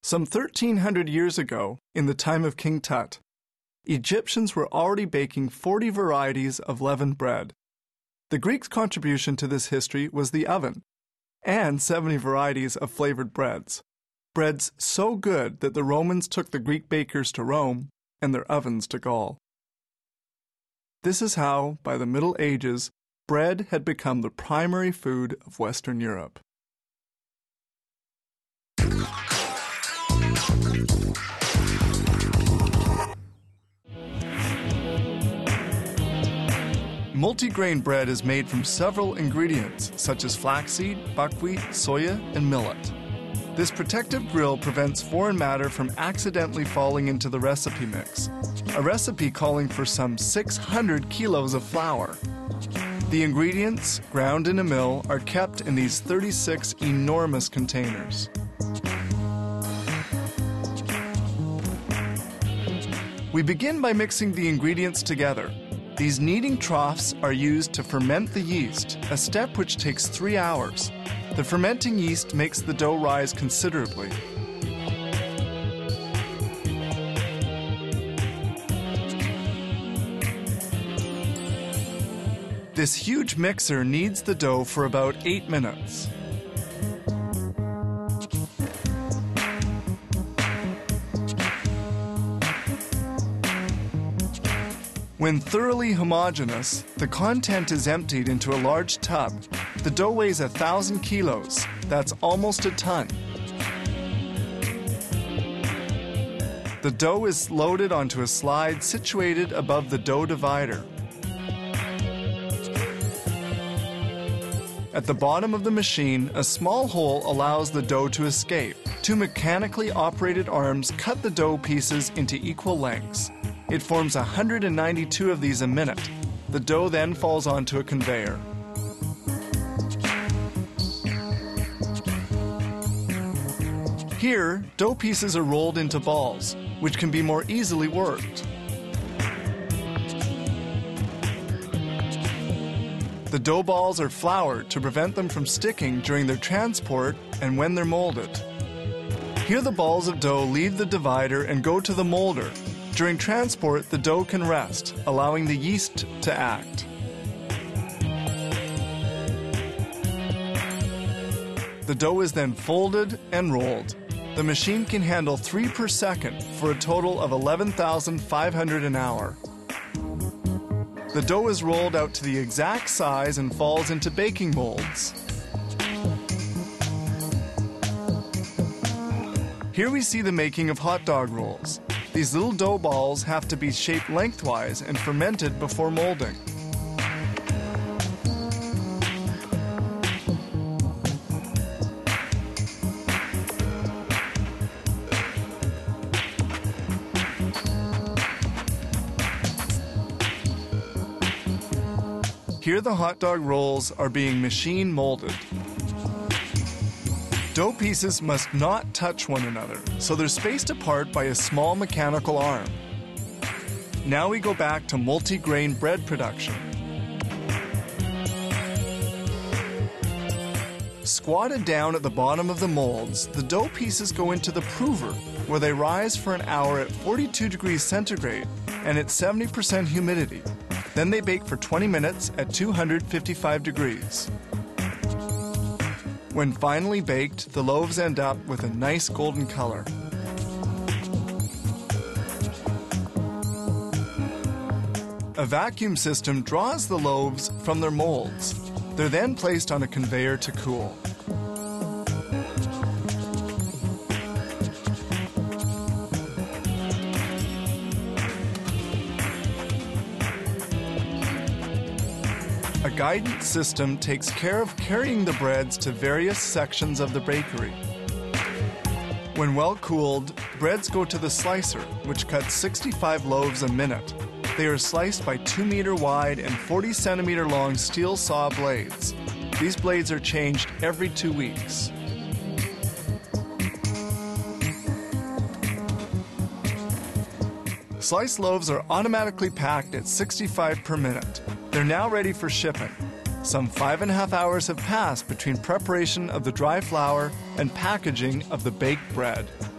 Some 1,300 years ago, in the time of King Tut, Egyptians were already baking 40 varieties of leavened bread. The Greeks' contribution to this history was the oven, and 70 varieties of flavored breads. Breads so good that the Romans took the Greek bakers to Rome and their ovens to Gaul. This is how, by the Middle Ages, bread had become the primary food of Western Europe. Multigrain bread is made from several ingredients, such as flaxseed, buckwheat, soya, and millet. This protective grill prevents foreign matter from accidentally falling into the recipe mix, a recipe calling for some 600 kilos of flour. The ingredients, ground in a mill, are kept in these 36 enormous containers. We begin by mixing the ingredients together. These kneading troughs are used to ferment the yeast, a step which takes 3 hours. The fermenting yeast makes the dough rise considerably. This huge mixer kneads the dough for about 8 minutes. When thoroughly homogeneous, the content is emptied into a large tub. The dough weighs 1,000 kilos. That's almost a ton. The dough is loaded onto a slide situated above the dough divider. At the bottom of the machine, a small hole allows the dough to escape. 2 mechanically operated arms cut the dough pieces into equal lengths. It forms 192 of these a minute. The dough then falls onto a conveyor. Here, dough pieces are rolled into balls, which can be more easily worked. The dough balls are floured to prevent them from sticking during their transport and when they're molded. Here the balls of dough leave the divider and go to the molder. During transport, the dough can rest, allowing the yeast to act. The dough is then folded and rolled. The machine can handle 3 per second for a total of 11,500 an hour. The dough is rolled out to the exact size and falls into baking molds. Here we see the making of hot dog rolls. These little dough balls have to be shaped lengthwise and fermented before molding. Here the hot dog rolls are being machine molded. Dough pieces must not touch one another, so they're spaced apart by a small mechanical arm. Now we go back to multi-grain bread production. Squatted down at the bottom of the molds, the dough pieces go into the prover, where they rise for an hour at 42 degrees centigrade and at 70% humidity. Then they bake for 20 minutes at 255 degrees. When finally baked, the loaves end up with a nice golden color. A vacuum system draws the loaves from their molds. They're then placed on a conveyor to cool. A guidance system takes care of carrying the breads to various sections of the bakery. When well cooled, breads go to the slicer, which cuts 65 loaves a minute. They are sliced by 2-meter wide and 40-centimeter long steel saw blades. These blades are changed every 2 weeks. Sliced loaves are automatically packed at 65 per minute. They're now ready for shipping. Some 5.5 hours have passed between preparation of the dry flour and packaging of the baked bread.